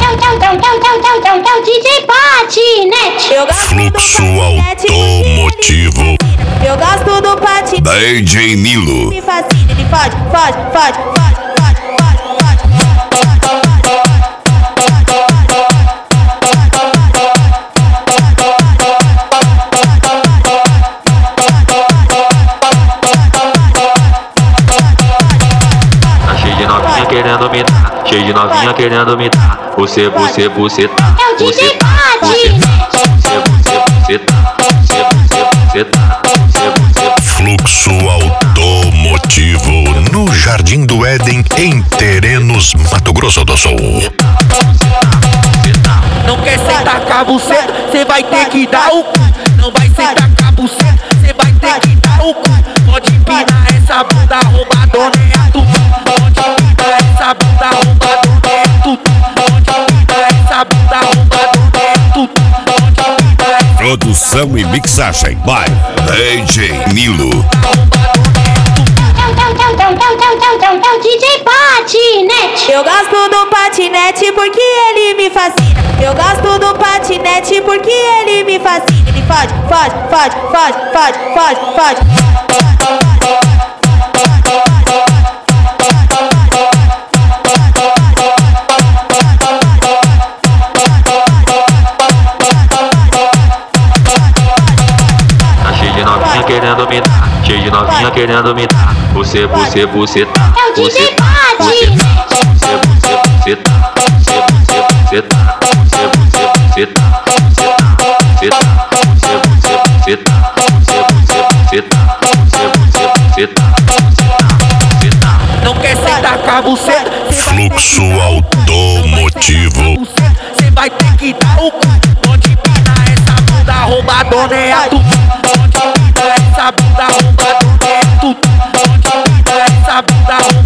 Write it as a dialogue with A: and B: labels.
A: DJ Patinete.
B: Fluxo automotivo.
C: Eu gosto do patinete.
B: DJ Nilo.
C: Me fascina, ele fode.
D: Cheio de novinha querendo me dar, cheio de novinha querendo me dar. Você tá.
A: É o DJ Patinete.
D: Você tá.
B: Fluxo automotivo no Jardim do Éden, em Terenos, Mato Grosso do Sul.
E: Não quer sentar com a buceta, cê vai ter que dar o cu. Não vai sentar com a buceta, cê vai ter que dar o cu. Pode empinar essa bunda roubadona, é tu. Pode empinar essa bunda roubadona, é tu. Pode empinar essa bunda roubadona, é tu. Pode empinar essa
B: Produção e mixagem by DJ Nilo.
A: É o DJ Patinete.
C: Eu gosto do patinete porque ele me fascina. Eu gosto do patinete porque ele me fascina. Ele fode.
D: Tá cheio de novinha querendo me dar, cheio de novinha querendo me dar. Você tá.
A: É o DJ Patinete.
E: não quer sentar com a buceta,
B: Fluxo automotivo.
E: cê vai ter que dar o cu. Pode empinar essa bunda roubadona, é tu. Pode empinar essa bunda roubadona, é tu. Pode empinar essa bunda roubadona.